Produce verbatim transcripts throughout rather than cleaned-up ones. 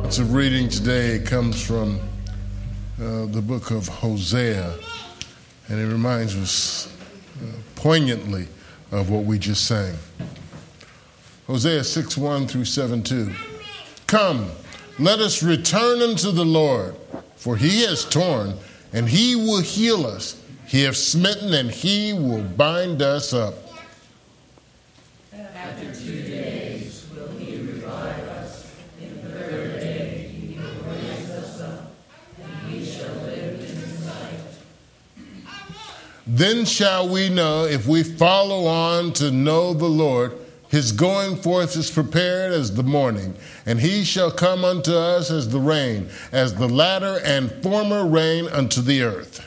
The reading today comes from uh, the book of Hosea, and it reminds us uh, poignantly of what we just sang. Hosea six one through seven two. Come, let us return unto the Lord, for he has torn, and he will heal us. He hath smitten, and he will bind us up. After two days will he revive us. In the third day he will raise us up, and we shall live in his sight. Then shall we know, if we follow on to know the Lord, his going forth is prepared as the morning, and he shall come unto us as the rain, as the latter and former rain unto the earth.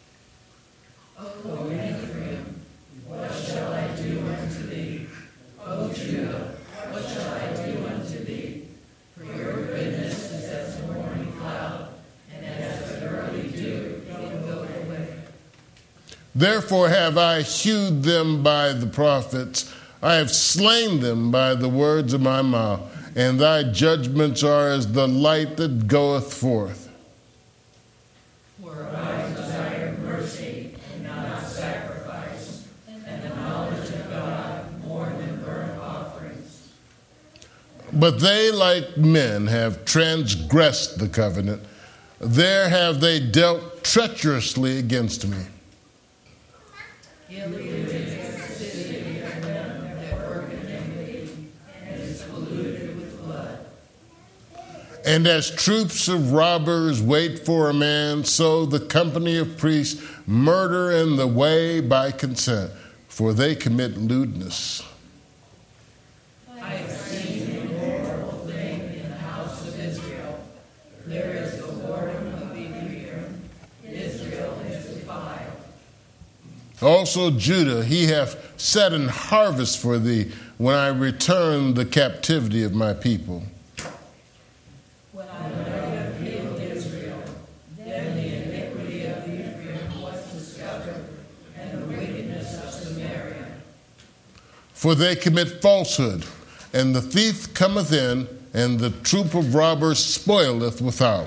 O Ephraim, what shall I do unto thee? O Judah, what shall I do unto thee? For your goodness is as the morning cloud, and as the early dew doth go away. Therefore have I hewed them by the prophets, I have slain them by the words of my mouth, and thy judgments are as the light that goeth forth. For I desire mercy and not sacrifice, and the knowledge of God more than burnt offerings. But they, like men, have transgressed the covenant. There have they dealt treacherously against me. Gilead is the city of them that work iniquity, and is polluted with blood. And as troops of robbers wait for a man, so the company of priests murder in the way by consent, for they commit lewdness. I have seen a horrible thing in the house of Israel. There is the whoredom of Ephraim. Israel is defiled. Also Judah, he hath set an harvest for thee, when I return the captivity of my people. When I have healed Israel, then the iniquity of Ephraim was discovered, and the wickedness of Samaria. For they commit falsehood, and the thief cometh in, and the troop of robbers spoileth without.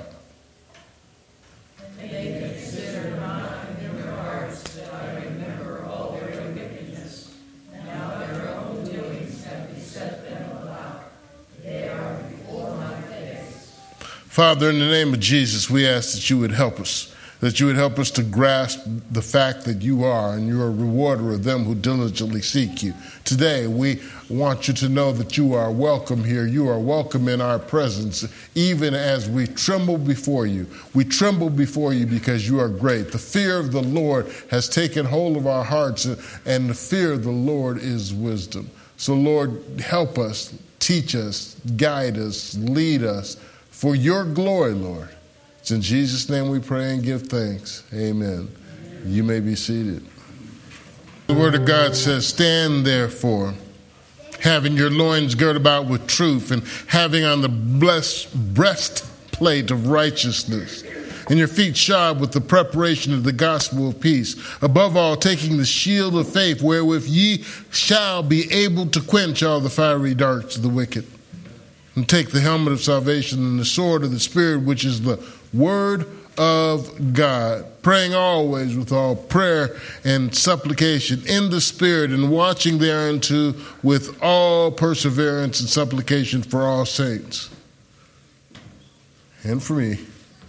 They consider not in their hearts that I remember all their wickedness. Now their own doings have beset them about. They are before my face. Father, in the name of Jesus, we ask that you would help us, that you would help us to grasp the fact that you are, and you're a rewarder of them who diligently seek you. Today, we want you to know that you are welcome here. You are welcome in our presence, even as we tremble before you. We tremble before you because you are great. The fear of the Lord has taken hold of our hearts, and the fear of the Lord is wisdom. So, Lord, help us, teach us, guide us, lead us for your glory, Lord. It's in Jesus' name we pray and give thanks. Amen. You may be seated. The Word of God says, stand therefore, having your loins girt about with truth, and having on the blessed breastplate of righteousness, and your feet shod with the preparation of the gospel of peace. Above all, taking the shield of faith, wherewith ye shall be able to quench all the fiery darts of the wicked. And take the helmet of salvation and the sword of the Spirit, which is the word of God, praying always with all prayer and supplication in the Spirit, and watching thereunto with all perseverance and supplication for all saints. And for me.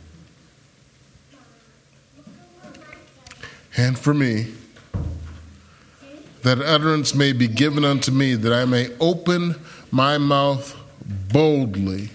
And for me, that utterance may be given unto me, that I may open my mouth boldly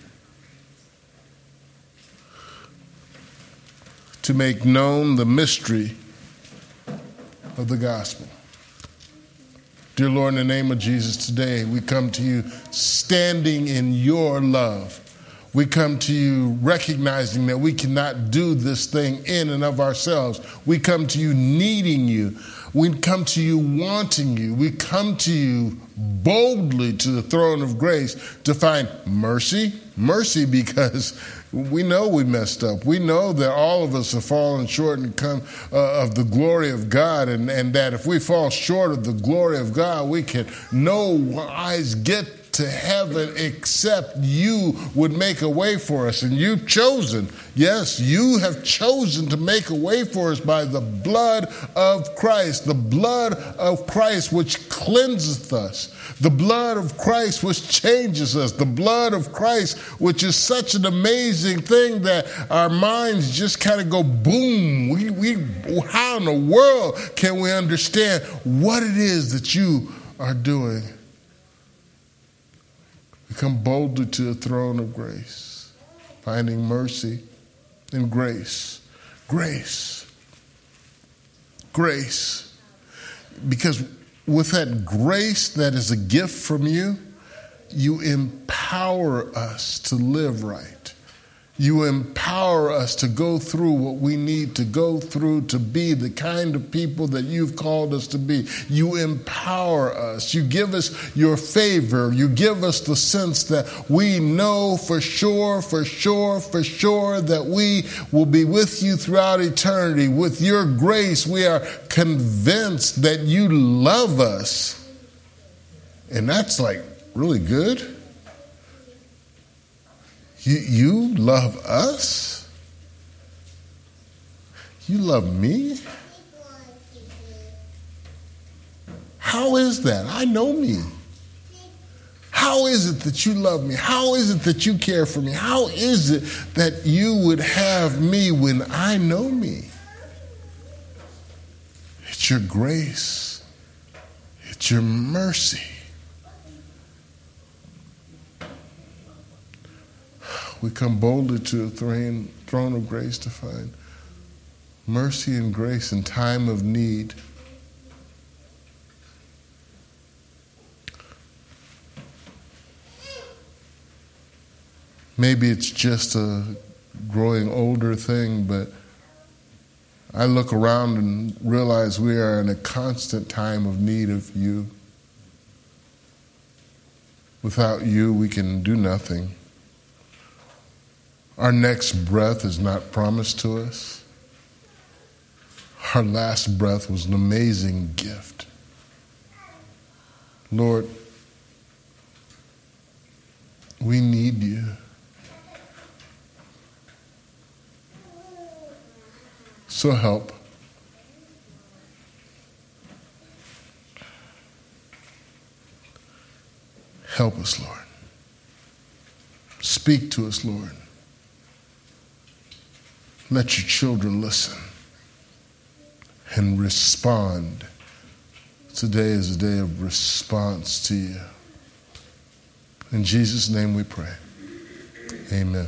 to make known the mystery of the gospel. Dear Lord, in the name of Jesus, today we come to you standing in your love. We come to you recognizing that we cannot do this thing in and of ourselves. We come to you needing you. We come to you wanting you. We come to you boldly to the throne of grace to find mercy. Mercy because we know we messed up. We know that all of us have fallen short and come uh, of the glory of God, and, and that if we fall short of the glory of God, we can no wise get to heaven except you would make a way for us. And you've chosen, yes, you have chosen to make a way for us by the blood of Christ, the blood of Christ which cleanseth us, the blood of Christ which changes us, the blood of Christ which is such an amazing thing that our minds just kind of go boom. We, we, how in the world can we understand what it is that you are doing? We come boldly to the throne of grace, finding mercy and grace. Grace. Grace. Because with that grace that is a gift from you, you empower us to live right. You empower us to go through what we need to go through to be the kind of people that you've called us to be. You empower us. You give us your favor. You give us the sense that we know for sure, for sure, for sure that we will be with you throughout eternity. With your grace, we are convinced that you love us. And that's like really good. You, you love us? You love me? How is that? I know me. How is it that you love me? How is it that you care for me? How is it that you would have me when I know me? It's your grace. It's your mercy. We come boldly to the throne, throne of grace to find mercy and grace in time of need. Maybe it's just a growing older thing, but I look around and realize we are in a constant time of need of you. Without you, we can do nothing. Our next breath is not promised to us. Our last breath was an amazing gift. Lord, we need you. So help. Help us, Lord. Speak to us, Lord. Let your children listen and respond. Today is a day of response to you. In Jesus' name we pray. Amen.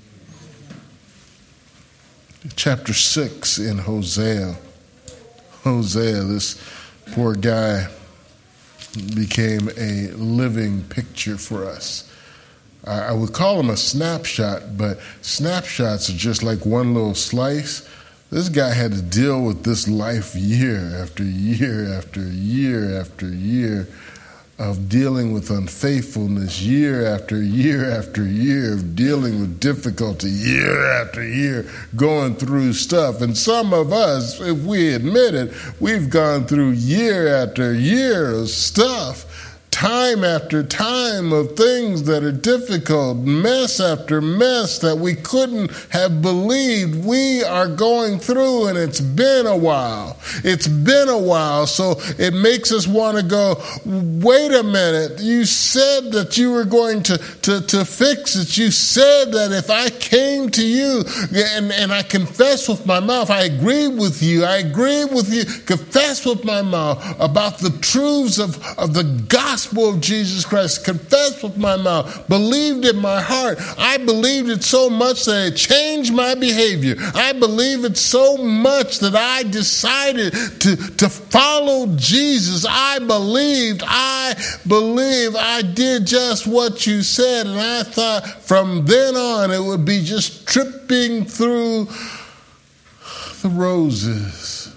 Chapter six in Hosea. Hosea, this poor guy, became a living picture for us. I would call them a snapshot, but snapshots are just like one little slice. This guy had to deal with this life year after year after year after year of dealing with unfaithfulness, year after year after year of dealing with difficulty, year after year, going through stuff. And some of us, if we admit it, we've gone through year after year of stuff. Time after time of things that are difficult, mess after mess that we couldn't have believed we are going through, and it's been a while. It's been a while, so it makes us want to go, wait a minute, you said that you were going to, to, to fix it. You said that if I came to you and, and I confess with my mouth, I agree with you, I agree with you, confess with my mouth about the truths of, of the gospel of Jesus Christ, confessed with my mouth, believed in my heart. I believed it so much that it changed my behavior. I believe it so much that I decided to, to follow Jesus. I believed, I believe I did just what you said, and I thought from then on it would be just tripping through the roses.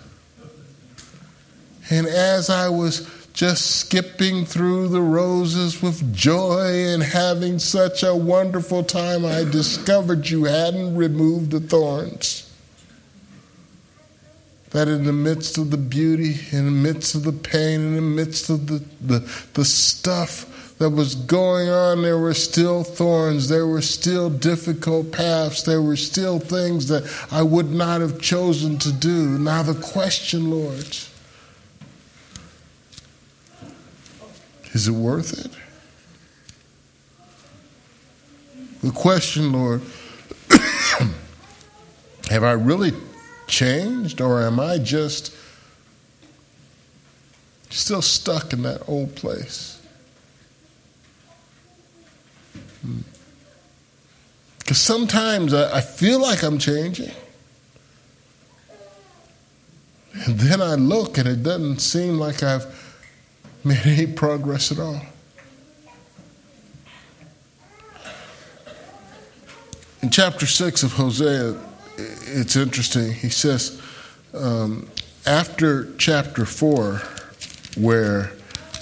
And as I was just skipping through the roses with joy and having such a wonderful time, I discovered you hadn't removed the thorns. That in the midst of the beauty, in the midst of the pain, in the midst of the, the, the stuff that was going on, there were still thorns, there were still difficult paths, there were still things that I would not have chosen to do. Now the question, Lord, is it worth it? The question, Lord, have I really changed, or am I just still stuck in that old place? Because sometimes I, I feel like I'm changing, and then I look and it doesn't seem like I've made any progress at all. In chapter six of Hosea, it's interesting. He says, um, after chapter four, where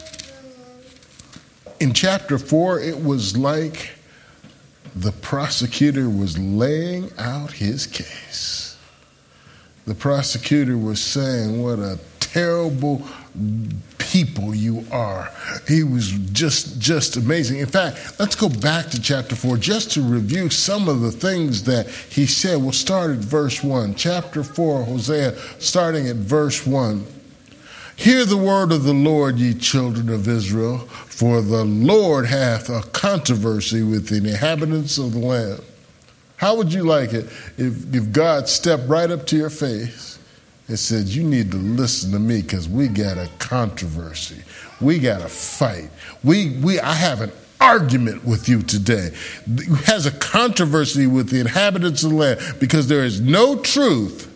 in chapter four, it was like the prosecutor was laying out his case. The prosecutor was saying what a terrible people you are. He was just, just amazing. In fact, let's go back to chapter four just to review some of the things that he said. We'll start at verse one. Chapter four, Hosea, starting at verse one. Hear the word of the Lord, ye children of Israel, for the Lord hath a controversy with the inhabitants of the land. How would you like it if, if God stepped right up to your face and said, you need to listen to me because we got a controversy. We got a fight. We, we, I have an argument with you today. It has a controversy with the inhabitants of the land because there is no truth,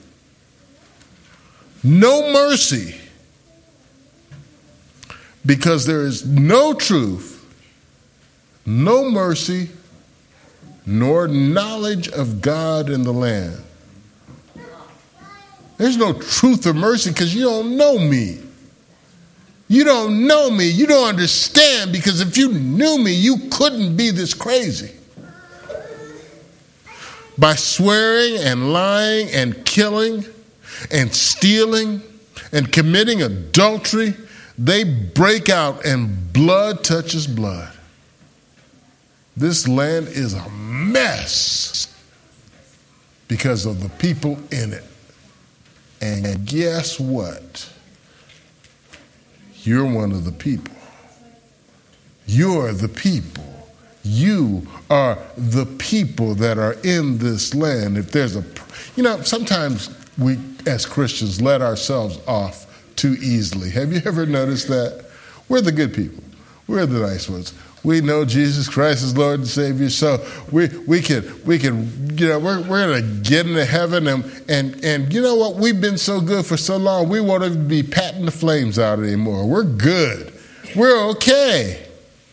no mercy, because there is no truth, no mercy, nor knowledge of God in the land. There's no truth or mercy because you don't know me. You don't know me. You don't understand, because if you knew me, you couldn't be this crazy. By swearing and lying and killing and stealing and committing adultery, they break out and blood touches blood. This land is a mess because of the people in it. And guess what? You're one of the people. You're the people. You are the people that are in this land. If there's a, you know, sometimes we as Christians let ourselves off too easily. Have you ever noticed that? We're the good people. We're the nice ones. We know Jesus Christ is Lord and Savior, so we we can we can you know we're we're gonna get into heaven, and and and you know what? We've been so good for so long, we won't even be patting the flames out anymore. We're good. We're okay.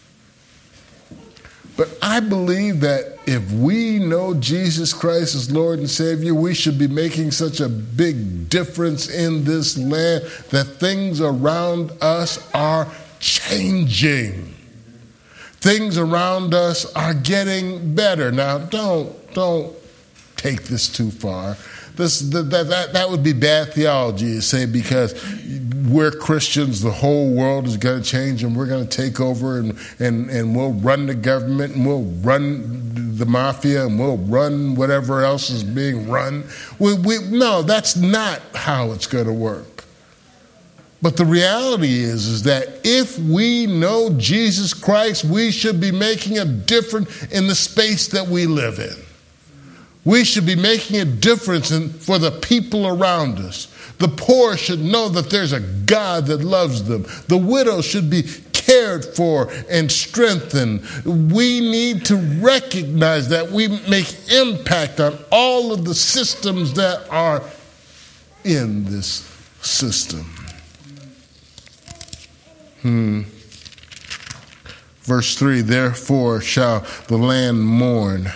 But I believe that if we know Jesus Christ as Lord and Savior, we should be making such a big difference in this land that things around us are changing. Things around us are getting better. Now, don't don't take this too far. This that that that would be bad theology to say because we're Christians, the whole world is going to change and we're going to take over and and and we'll run the government and we'll run the mafia and we'll run whatever else is being run. We, we no, that's not how it's going to work. But the reality is, is that if we know Jesus Christ, we should be making a difference in the space that we live in. We should be making a difference in, for the people around us. The poor should know that there's a God that loves them. The widow should be cared for and strengthened. We need to recognize that we make impact on all of the systems that are in this system. Hmm. Verse three, therefore shall the land mourn.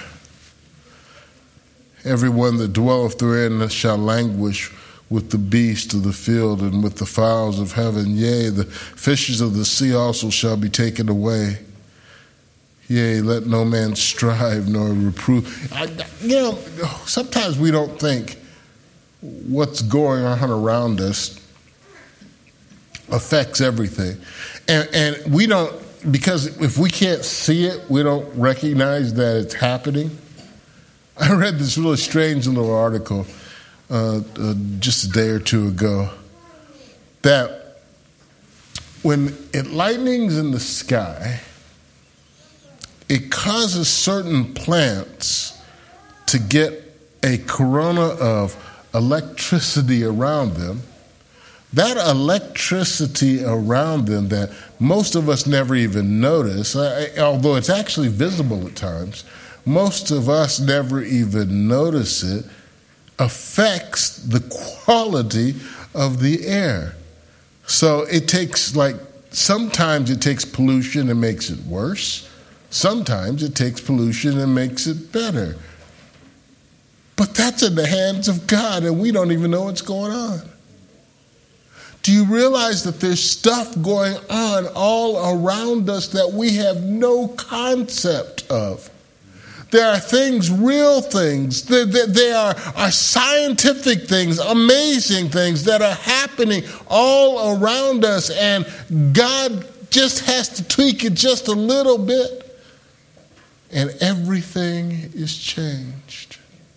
Everyone that dwelleth therein shall languish with the beasts of the field and with the fowls of heaven. Yea, the fishes of the sea also shall be taken away. Yea, let no man strive nor reprove. I, you know, sometimes we don't think what's going on around us affects everything. And, and we don't because if we can't see it, we don't recognize that it's happening. I read this really strange little article uh, uh, just a day or two ago that when it lightnings in the sky, it causes certain plants to get a corona of electricity around them. That electricity around them that most of us never even notice, uh, although it's actually visible at times, most of us never even notice it, affects the quality of the air. So it takes, like, sometimes it takes pollution and makes it worse. Sometimes it takes pollution and makes it better. But that's in the hands of God, and we don't even know what's going on. Do you realize that there's stuff going on all around us that we have no concept of? There are things, real things. There, there, there are, are scientific things, amazing things that are happening all around us, and God just has to tweak it just a little bit, and everything is changed.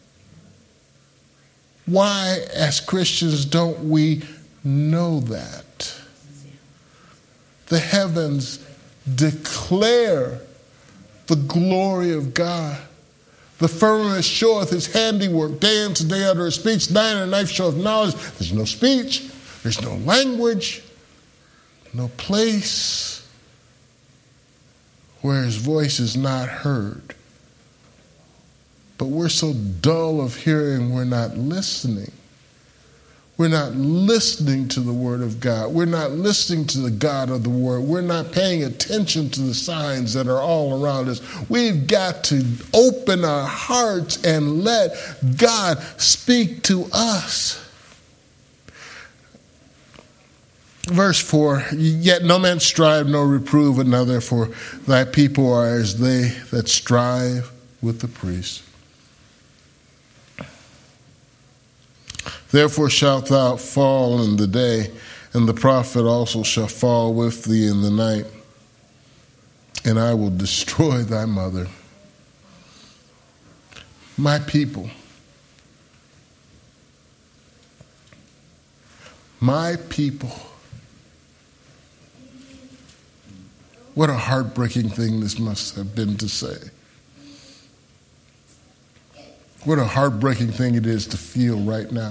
Why, as Christians, don't we know that? The heavens declare the glory of God. The firmament showeth his handiwork. Day into day utter his speech. Night and night showeth knowledge. There's no speech. There's no language. No place where his voice is not heard. But we're so dull of hearing, we're not listening. We're not listening to the Word of God. We're not listening to the God of the Word. We're not paying attention to the signs that are all around us. We've got to open our hearts and let God speak to us. Verse four, yet no man strive nor reprove another, for thy people are as they that strive with the priest. Therefore shalt thou fall in the day, and the prophet also shall fall with thee in the night, and I will destroy thy mother. My people, my people. What a heartbreaking thing this must have been to say. What a heartbreaking thing it is to feel right now.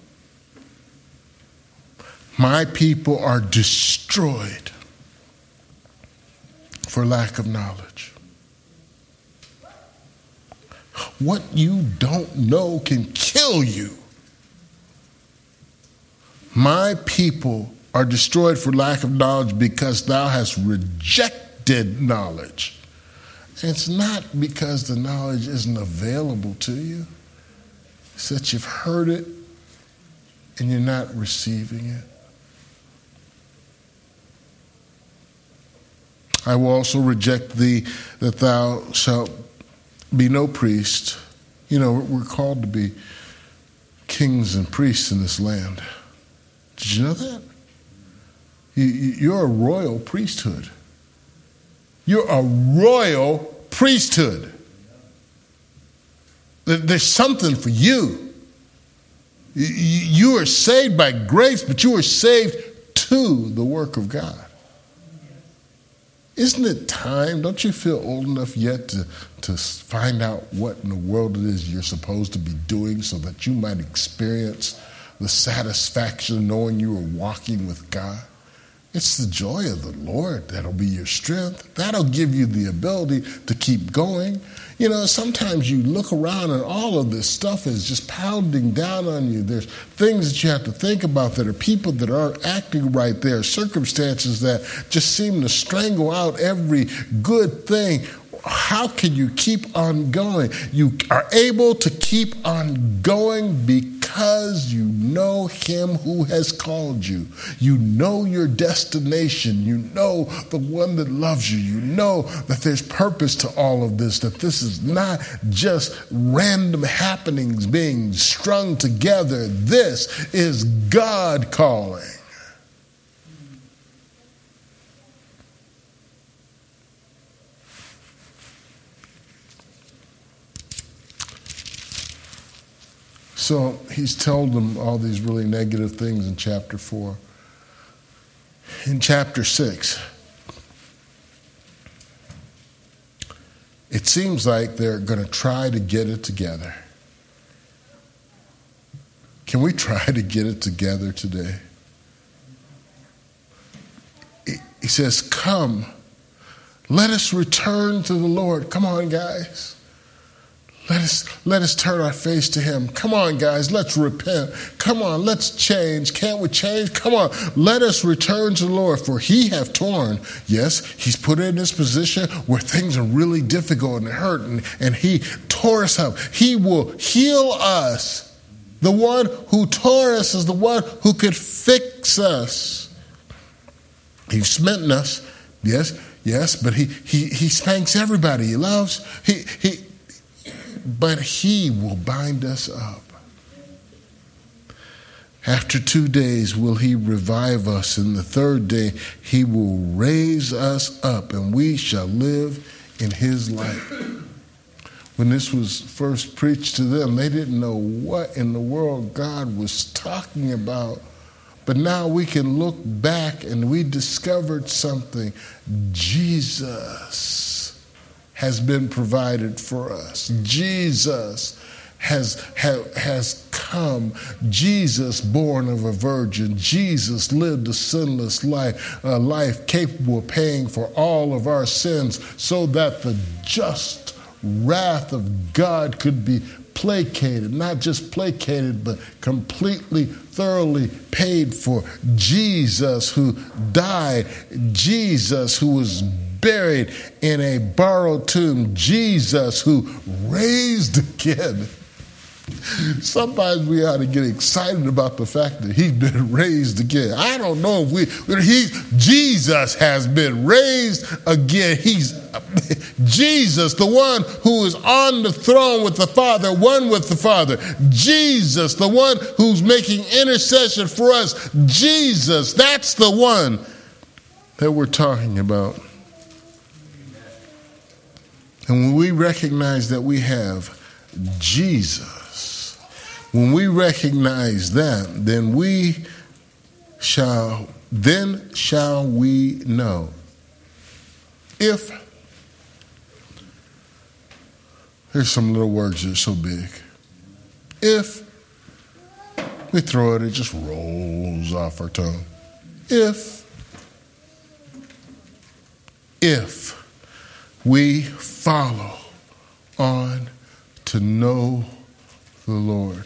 My people are destroyed for lack of knowledge. What you don't know can kill you. My people are destroyed for lack of knowledge because thou hast rejected knowledge. It's not because the knowledge isn't available to you. It's that you've heard it and you're not receiving it. I will also reject thee, that thou shalt be no priest. You know, we're called to be kings and priests in this land. Did you know that? You, you're a royal priesthood. You're a royal priesthood. There's something for you. You are saved by grace, but you are saved to the work of God. Isn't it time? Don't you feel old enough yet to, to find out what in the world it is you're supposed to be doing so that you might experience the satisfaction of knowing you are walking with God? It's the joy of the Lord that'll be your strength. That'll give you the ability to keep going. You know, sometimes you look around and all of this stuff is just pounding down on you. There's things that you have to think about that are people that aren't acting right. There are circumstances that just seem to strangle out every good thing. How can you keep on going? You are able to keep on going because you know him who has called you. You know your destination. You know the one that loves you. You know that there's purpose to all of this, that this is not just random happenings being strung together. This is God calling. So he's told them all these really negative things in chapter four. In chapter six, it seems like they're going to try to get it together. Can we try to get it together today? He says, come, let us return to the Lord. Come on, guys. Let us, let us turn our face to him. Come on, guys, let's repent. Come on, let's change. Can't we change? Come on, let us return to the Lord, for he have torn. Yes, he's put in this position where things are really difficult and hurting, and he tore us up. He will heal us. The one who tore us is the one who could fix us. He's smitten us, yes, yes, but he he he spanks everybody he loves. He he. But he will bind us up. After two days will he revive us, and the third day he will raise us up, and we shall live in his light. When this was first preached to them, they didn't know what in the world God was talking about. But now we can look back and we discovered something. Jesus has been provided for us. Jesus has, ha, has come. Jesus, born of a virgin. Jesus lived a sinless life, a life capable of paying for all of our sins so that the just wrath of God could be placated. Not just placated, but completely, thoroughly paid for. Jesus who died. Jesus who was buried in a borrowed tomb. Jesus who raised again. Sometimes we ought to get excited about the fact that he's been raised again. I don't know if we, he, Jesus has been raised again. He's Jesus, the one who is on the throne with the Father, one with the Father. Jesus, the one who's making intercession for us. Jesus, that's the one that we're talking about. And when we recognize that we have Jesus, when we recognize that, then we shall, then shall we know. If, there's some little words that are so big. If we throw it, it just rolls off our tongue. If, if we follow on to know the Lord.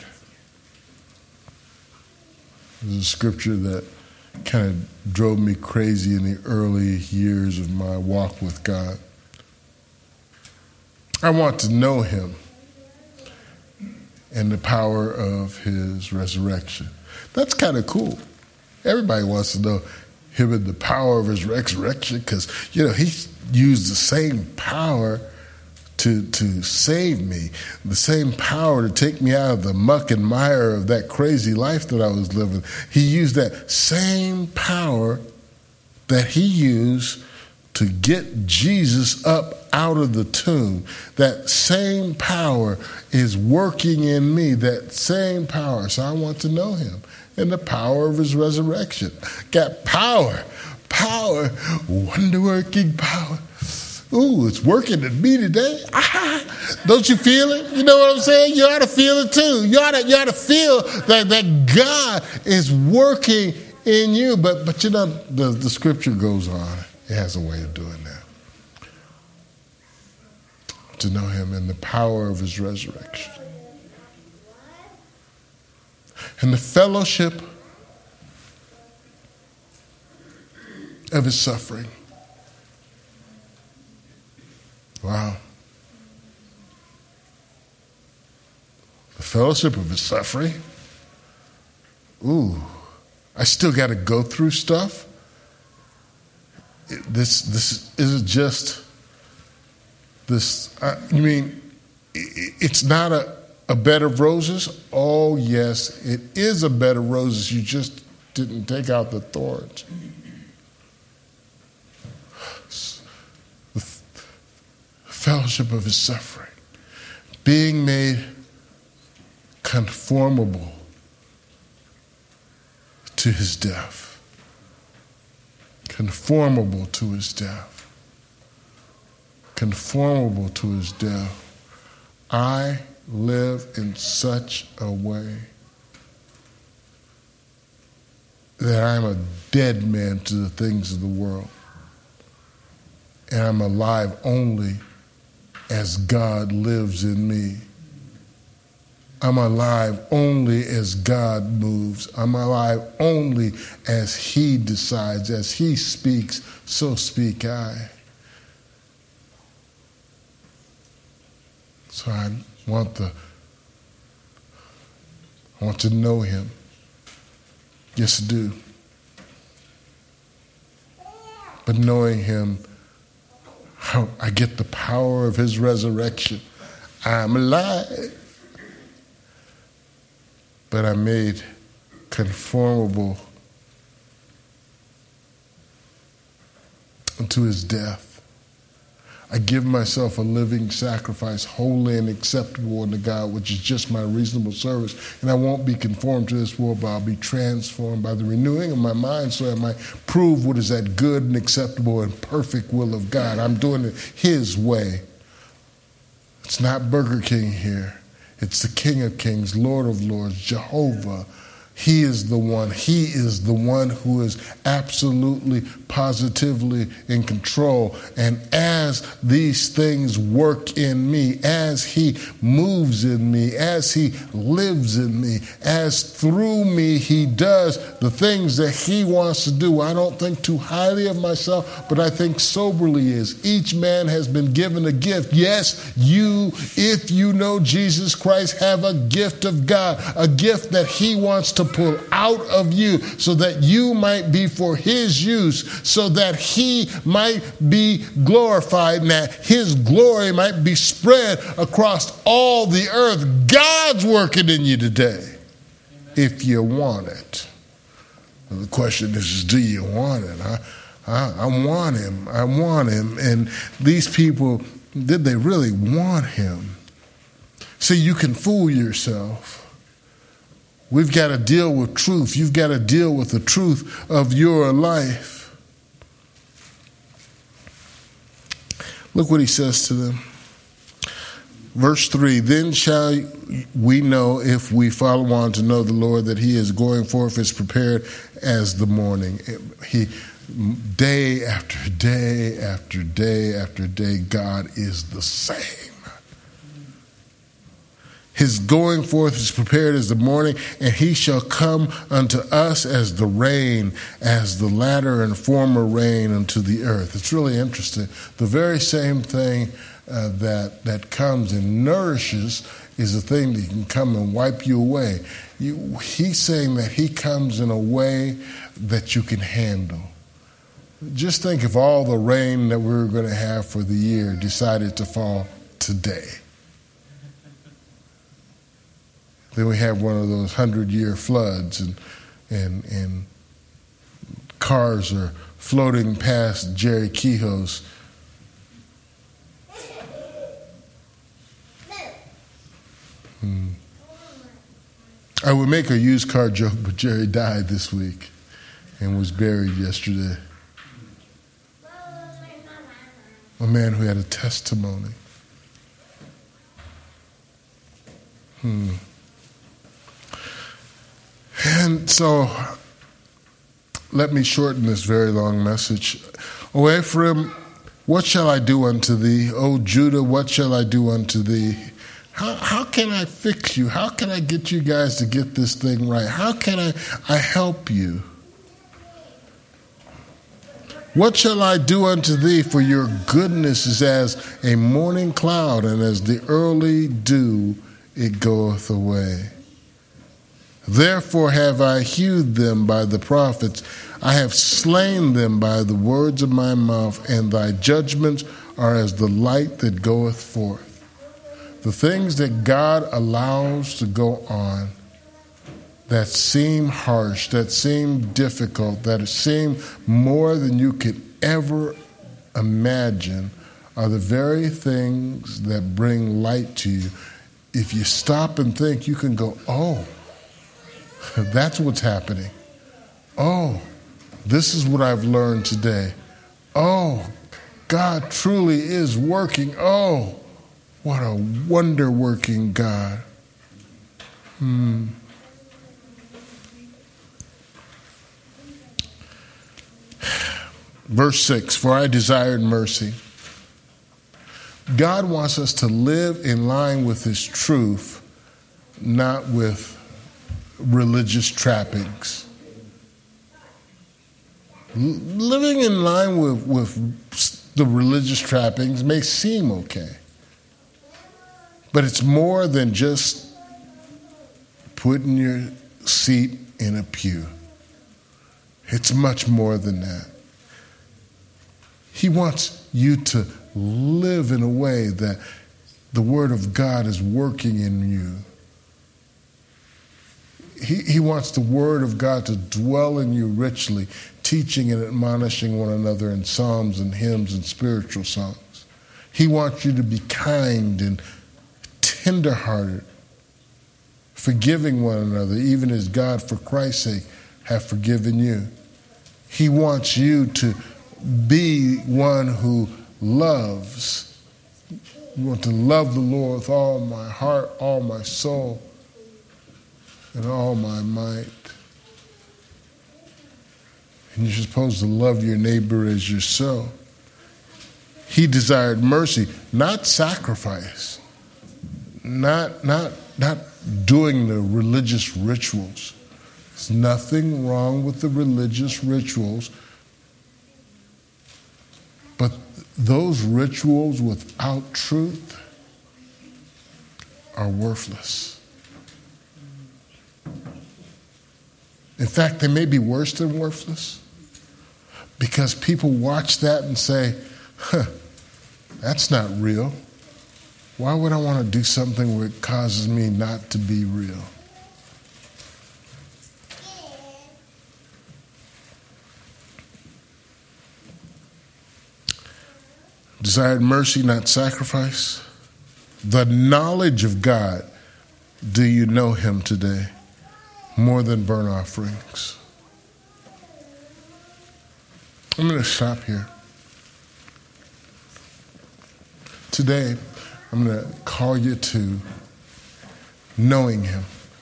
There's a scripture that kind of drove me crazy in the early years of my walk with God. I want to know him and the power of his resurrection. That's kind of cool. Everybody wants to know him and the power of his resurrection because, you know, he used the same power to to save me, the same power to take me out of the muck and mire of that crazy life that I was living. He used that same power that he used to get Jesus up out of the tomb. That same power is working in me, that same power. So I want to know him and the power of his resurrection. Got power, power, wonder-working power. Ooh, it's working in me today. Ah, don't you feel it? You know what I'm saying? You ought to feel it too. You ought to, you ought to feel that, that God is working in you. But but you know, the, the scripture goes on. It has a way of doing that. To know him and the power of his resurrection. And the fellowship of his suffering. Wow. The fellowship of his suffering. Ooh, I still got to go through stuff. This this isn't just this. Uh, you mean it's not a, a bed of roses? Oh yes, it is a bed of roses. You just didn't take out the thorns. The fellowship of his suffering, being made conformable to his death. Conformable to his death. Conformable to his death. I live in such a way that I'm a dead man to the things of the world. And I'm alive only as God lives in me. I'm alive only as God moves. I'm alive only as he decides, as he speaks, so speak I. So I want the, I want to know him. Yes, I do. But knowing him, how I get the power of his resurrection. I'm alive. But I'm made conformable to his death. I give myself a living sacrifice, holy and acceptable unto God, which is just my reasonable service. And I won't be conformed to this world, but I'll be transformed by the renewing of my mind so I might prove what is that good and acceptable and perfect will of God. I'm doing it his way. It's not Burger King here. It's the King of Kings, Lord of Lords, Jehovah. He is the one. He is the one who is absolutely, positively in control. And as these things work in me, as he moves in me, as he lives in me, as through me he does the things that he wants to do, I don't think too highly of myself, but I think soberly is. Each man has been given a gift. Yes, you, if you know Jesus Christ, have a gift of God, a gift that he wants to pull out of you so that you might be for his use, so that he might be glorified and that his glory might be spread across all the earth. God's working in you today. Amen. If you want it. Well, the question is, is do you want it? I, I, I want him. I want him. And these people, did they really want him? See, you can fool yourself. We've got to deal with truth. You've got to deal with the truth of your life. Look what he says to them. Verse three, then shall we know if we follow on to know the Lord that he is going forth as prepared as the morning. He, day after day after day after day, God is the same. His going forth is prepared as the morning, and he shall come unto us as the rain, as the latter and former rain unto the earth. It's really interesting. The very same thing uh, that that comes and nourishes is a thing that can come and wipe you away. You, he's saying that he comes in a way that you can handle. Just think if all the rain that we were going to have for the year decided to fall today. Then we have one of those hundred-year floods, and and and cars are floating past Jerry Kehoe's. Hmm. I would make a used car joke, but Jerry died this week and was buried yesterday. A man who had a testimony. Hmm. And so, let me shorten this very long message. O Ephraim, what shall I do unto thee? O Judah, what shall I do unto thee? How, how can I fix you? How can I get you guys to get this thing right? How can I, I help you? What shall I do unto thee? For your goodness is as a morning cloud, and as the early dew it goeth away. Therefore have I hewed them by the prophets. I have slain them by the words of my mouth, and thy judgments are as the light that goeth forth. The things that God allows to go on that seem harsh, that seem difficult, that seem more than you could ever imagine are the very things that bring light to you. if you stop and think, you can go, oh, that's what's happening. Oh, this is what I've learned today. Oh, God truly is working. Oh, what a wonder-working God. Hmm. Verse six, for I desired mercy. God wants us to live in line with His truth, not with religious trappings. L- living in line with, with the religious trappings may seem okay, but it's more than just putting your seat in a pew. It's much more than that. He wants you to live in a way that the Word of God is working in you. He, he wants the Word of God to dwell in you richly, teaching and admonishing one another in psalms and hymns and spiritual songs. He wants you to be kind and tenderhearted, forgiving one another, even as God, for Christ's sake, have forgiven you. He wants you to be one who loves. You want to love the Lord with all my heart, all my soul, and all my might. And you're supposed to love your neighbor as yourself. He desired mercy, not sacrifice, not, not, not doing the religious rituals. There's nothing wrong with the religious rituals, but those rituals without truth are worthless. In fact, they may be worse than worthless, because people watch that and say, huh, that's not real. Why would I want to do something where it causes me not to be real? Desired mercy, not sacrifice. The knowledge of God. Do you know Him today? More than burnt offerings. I'm going to stop here. Today, I'm going to call you to knowing Him.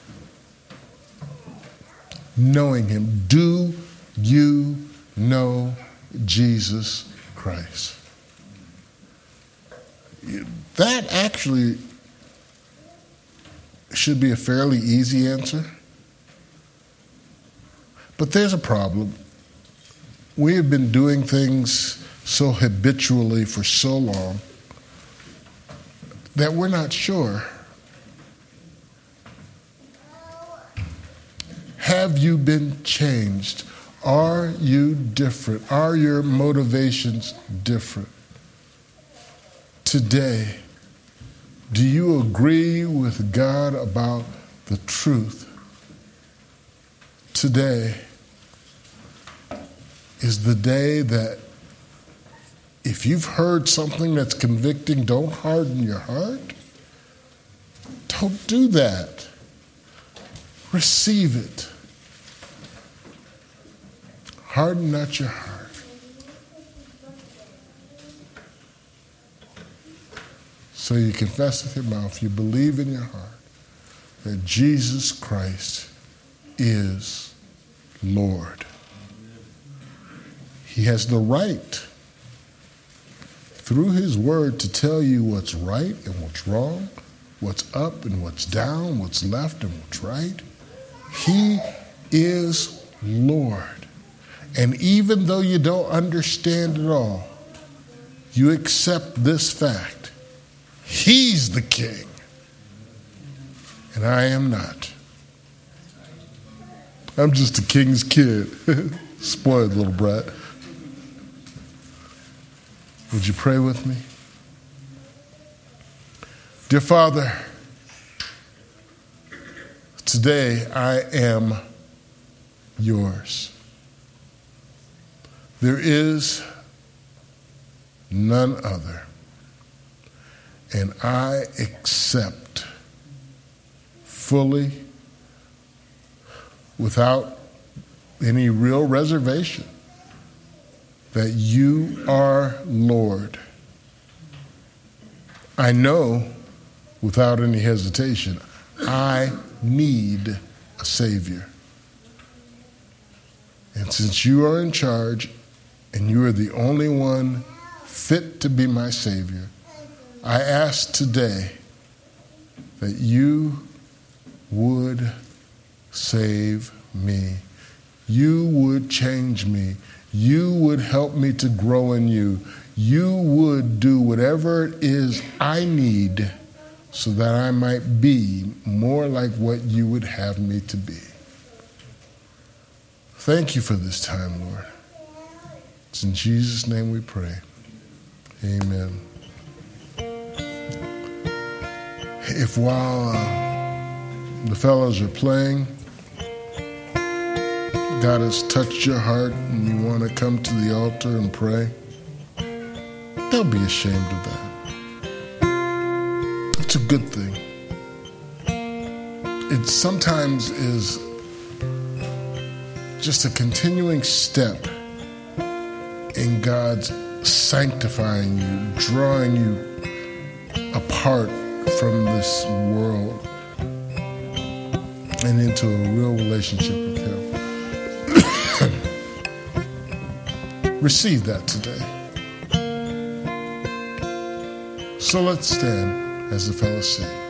Knowing Him. Do you know Jesus Christ? That actually should be a fairly easy answer. But there's a problem. We have been doing things so habitually for so long that we're not sure. Have you been changed? Are you different? Are your motivations different? Today, do you agree with God about the truth? Today is the day that if you've heard something that's convicting, don't harden your heart. Don't do that. Receive it. Harden not your heart. So you confess with your mouth, you believe in your heart that Jesus Christ is Lord. He has the right through His word to tell you what's right and what's wrong, what's up and what's down, what's left and what's right. He is Lord. And even though you don't understand it all, you accept this fact. He's the King, and I am not. I'm just a king's kid. Spoiled little brat. Would you pray with me? Dear Father, today I am yours. There is none other. And I accept fully, without any real reservation, that you are Lord. I know without any hesitation, I need a Savior. And since you are in charge and you are the only one fit to be my Savior, I ask today that you would save me. You would change me. You would help me to grow in you. You would do whatever it is I need so that I might be more like what you would have me to be. Thank you for this time, Lord. It's in Jesus' name we pray. Amen. If while uh, the fellows are playing, God has touched your heart and you want to come to the altar and pray, don't be ashamed of that. It's a good thing. It sometimes is just a continuing step in God's sanctifying you, drawing you apart from this world and into a real relationship with Him. Receive that today. So let's stand as the fellows sing.